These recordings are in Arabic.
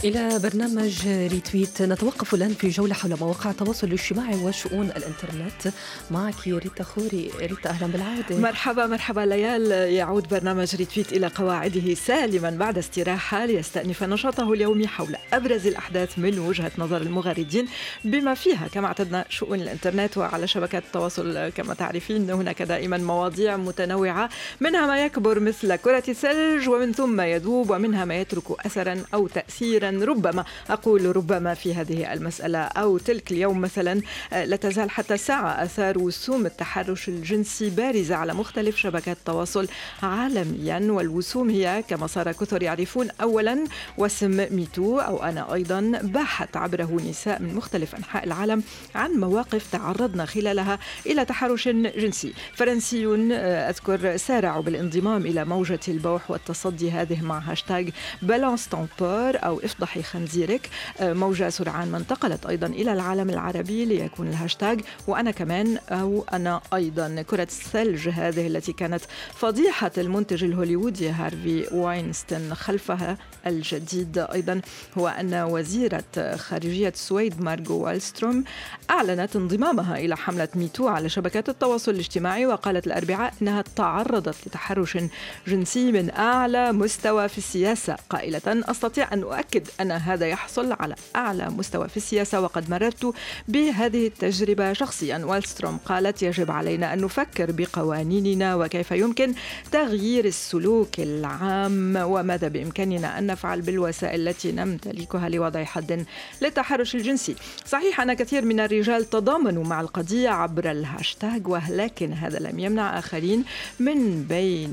إلى برنامج ريتويت. نتوقف الآن في جولة حول مواقع التواصل الاجتماعي وشؤون الإنترنت. معك ريتا خوري. ريتا، أهلا بالعودة. مرحبا ليال. يعود برنامج ريتويت إلى قواعده سالما بعد استراحة ليستأنف نشاطه اليومي حول أبرز الأحداث من وجهة نظر المغردين، بما فيها كما اعتدنا شؤون الإنترنت. وعلى شبكات التواصل كما تعرفين هناك دائما مواضيع متنوعة، منها ما يكبر مثل كرة الثلج ومن ثم يذوب، ومنها ما يترك أثرا أو تأثيرا، ربما أقول ربما في هذه المسألة أو تلك. اليوم مثلا لا تزال حتى الساعة آثار وسوم التحرش الجنسي بارزة على مختلف شبكات التواصل عالميا. والوسوم هي كما صار كثر يعرفون أولا وسم ميتو، أو أنا أيضا باحت عبره نساء من مختلف أنحاء العالم عن مواقف تعرضنا خلالها إلى تحرش جنسي. فرنسيون أذكر سارعوا بالانضمام إلى موجة البوح والتصدي هذه مع هاشتاج بالانس تامبور أو افضحي خنزيرك. موجة سرعان ما انتقلت أيضا إلى العالم العربي ليكون الهاشتاج وأنا كمان أو أنا أيضا. كرة الثلج هذه التي كانت فضيحة المنتج الهوليوودي هارفي واينستين، خلفها الجديد أيضا هو أن وزيرة خارجية السويد مارغو والستروم أعلنت انضمامها إلى حملة ميتو على شبكات التواصل الاجتماعي، وقالت الأربعاء أنها تعرضت لتحرش جنسي من أعلى مستوى في السياسة، قائلة أستطيع أن أؤكد أن هذا يحصل على أعلى مستوى في السياسة وقد مررت بهذه التجربة شخصيا. والستروم قالت يجب علينا أن نفكر بقوانيننا وكيف يمكن تغيير السلوك العام وماذا بإمكاننا أن نفعل بالوسائل التي نمتلكها لوضع حد للتحرش الجنسي. صحيح أن كثير من الرجال تضامنوا مع القضية عبر الهاشتاج، ولكن هذا لم يمنع آخرين من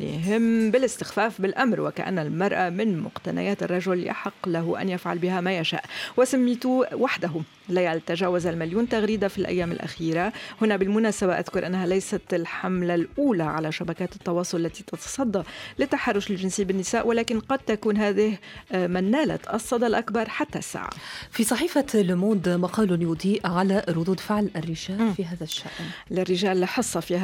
بينهم بالاستخفاف بالأمر، وكأن المرأة من مقتنيات الرجل يحق له أن يفعل بها ما يشاء. وسميتو وحده ليال تجاوز 1,000,000 تغريدة في الأيام الأخيرة. هنا بالمناسبة أذكر أنها ليست الحملة الأولى على شبكات التواصل التي تتصدى للتحرش الجنسي بالنساء، ولكن قد تكون هذه من نالت الصدى الأكبر حتى الساعة. في صحيفة لوموند مقال يضيء على ردود فعل الرجال في هذا الشأن. للرجال حصة في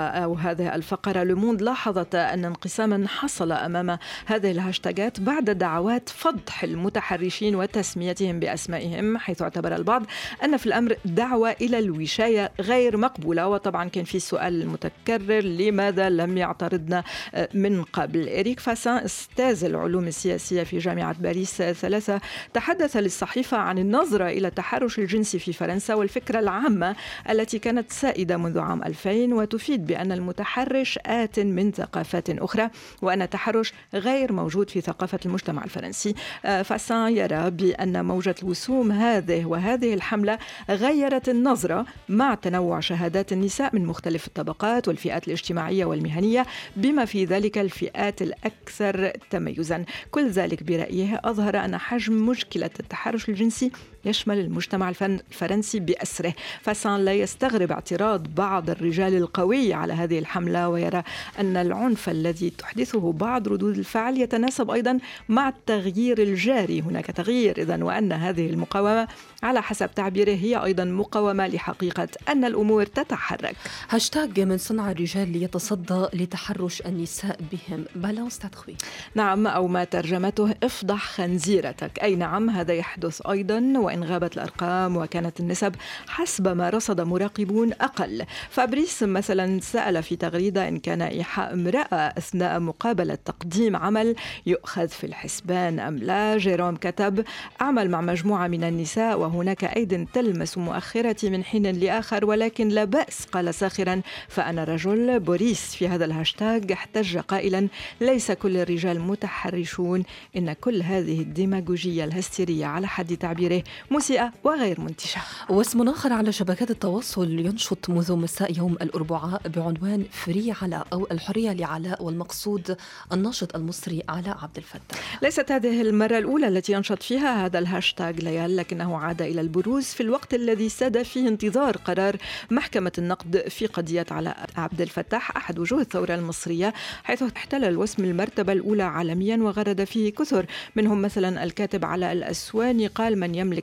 هذه الفقرة. لوموند لاحظت أن انقساما حصل أمام هذه الهاشتاجات بعد دعوات فضح المتحرشين وتسميتهم بأسمائهم، حيث اعتبر البعض أن في الأمر دعوة إلى الوشاية غير مقبولة. وطبعا كان في سؤال متكرر لماذا لم يعترضنا من قبل. إريك فاسان أستاذ العلوم السياسية في جامعة باريس 3 تحدث للصحيفة عن النظرة إلى التحرش الجنسي في فرنسا والفكرة العامة التي كانت سائدة منذ عام 2000، وتفيد بأن المتحرش آت من ثقافات أخرى وأن التحرش غير موجود في ثقافة المجتمع الفرنسي. فاسان يرى بأن موجة الوسوم وهذه الحملة غيرت النظرة مع تنوع شهادات النساء من مختلف الطبقات والفئات الاجتماعية والمهنية، بما في ذلك الفئات الأكثر تميزا. كل ذلك برأيه أظهر أن حجم مشكلة التحرش الجنسي يشمل المجتمع الفرنسي بأسره. فاسان لا يستغرب اعتراض بعض الرجال القوي على هذه الحملة، ويرى أن العنف الذي تحدثه بعض ردود الفعل يتناسب أيضا مع التغيير الجاري. هناك تغيير إذن، وأن هذه المقاومة على حسب تعبيره هي أيضا مقاومة لحقيقة أن الأمور تتحرك. هاشتاج من صنع الرجال ليتصدى لتحرش النساء بهم بالانس تدخوي. نعم، أو ما ترجمته افضح خنزيرتك. أي نعم، هذا يحدث أيضا وإن غابت الأرقام وكانت النسب حسب ما رصد مراقبون أقل. فابريس مثلا سأل في تغريدة إن كان إيحاء امرأة أثناء مقابلة تقديم عمل يؤخذ في الحسبان أم لا. جيروم كتب أعمل مع مجموعة من النساء وهناك أيد تلمس مؤخرتي من حين لآخر، ولكن لا بأس، قال ساخرا فأنا رجل. بوريس في هذا الهاشتاج احتج قائلا ليس كل الرجال متحرشون، إن كل هذه الديماغوجية الهستيرية على حد تعبيره مسيئة وغير منتشة. واسم آخر على شبكات التواصل ينشط منذ مساء يوم الأربعاء بعنوان فري علاء أو الحرية لعلاء، والمقصود الناشط المصري علاء عبد الفتاح. ليست هذه المرة الأولى التي ينشط فيها هذا الهاشتاج ليال، لكنه عاد إلى البروز في الوقت الذي ساد فيه انتظار قرار محكمة النقد في قضية علاء عبد الفتاح أحد وجوه الثورة المصرية، حيث احتل الوسم المرتبة الأولى عالميا وغرد فيه كثر منهم مثلا الكاتب علاء الأسواني قال من يملك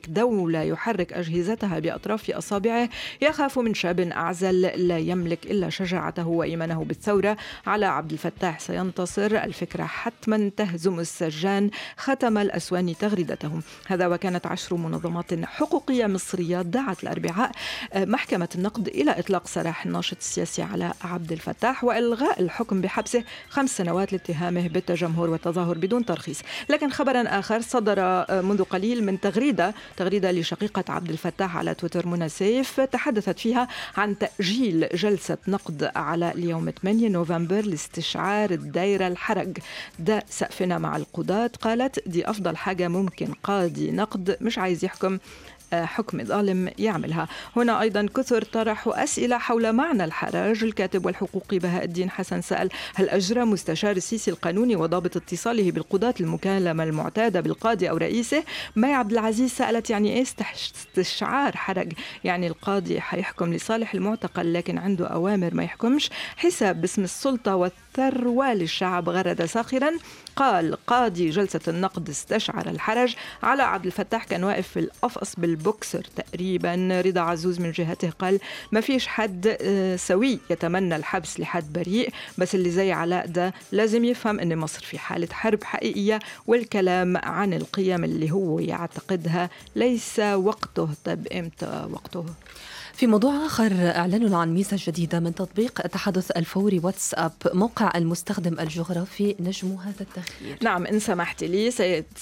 دولة يحرك أجهزتها بأطراف أصابعه يخاف من شاب أعزل لا يملك إلا شجاعته وإيمانه بالثورة. على عبد الفتاح سينتصر، الفكرة حتما تهزم السجان، ختم الأسواني تغريدتهم. هذا وكانت 10 منظمات حقوقية مصرية دعت الأربعاء محكمة النقد إلى إطلاق سراح الناشط السياسي علاء عبد الفتاح وإلغاء الحكم بحبسه 5 سنوات لاتهامه بالتجمهر والتظاهر بدون ترخيص. لكن خبرا آخر صدر منذ قليل من تغريدة لشقيقة عبد الفتاح على تويتر منى سيف، تحدثت فيها عن تأجيل جلسة نقد على اليوم 8 نوفمبر لاستشعار الدائرة الحرج. ده سقفنا مع القضاة، قالت دي أفضل حاجة ممكن قاضي نقد مش عايز يحكم حكم ظالم يعملها. هنا أيضا كثر طرحوا أسئلة حول معنى الحرج. الكاتب والحقوقي بهاء الدين حسن سأل هل أجرى مستشار السيسي القانوني وضابط اتصاله بالقضاة المكالمة المعتادة بالقاضي أو رئيسه؟ مي عبد العزيز سألت يعني إيه استشعار حرج؟ يعني القاضي حيحكم لصالح المعتقل لكن عنده أوامر ما يحكمش، حساب باسم السلطة والثروة للشعب. غرد ساخرا قال قاضي جلسة النقد استشعر الحرج. على عبد الفتاح كان واقف في القفص بالبوكسر تقريبا. رضا عزوز من جهته قال ما فيش حد سوي يتمنى الحبس لحد بريء، بس اللي زي علاء ده لازم يفهم ان مصر في حالة حرب حقيقية والكلام عن القيم اللي هو يعتقدها ليس وقته. طب امتى وقته؟ في موضوع آخر، أعلنوا عن ميزة جديدة من تطبيق التحدث الفوري واتساب. موقع المستخدم الجغرافي نجم هذا التغيير. نعم، إن سمحت لي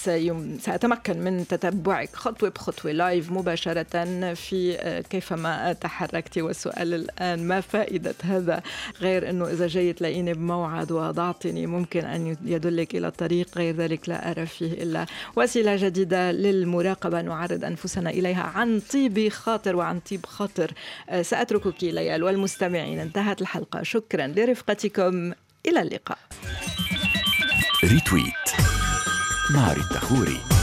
سأتمكن من تتبعك خطوة بخطوة لايف مباشرة في كيفما تحركتي. والسؤال الآن ما فائدة هذا غير أنه إذا جاي تلاقيني بموعد وضعتني ممكن أن يدلك إلى الطريق، غير ذلك لا أرى فيه إلا وسيلة جديدة للمراقبة نعرض أنفسنا إليها عن طيب خاطر وعن طيب خاطر. سأتركك ليال والمستمعين، انتهت الحلقة. شكرا لرفقتكم، إلى اللقاء. ريتويت مع ريتا خوري.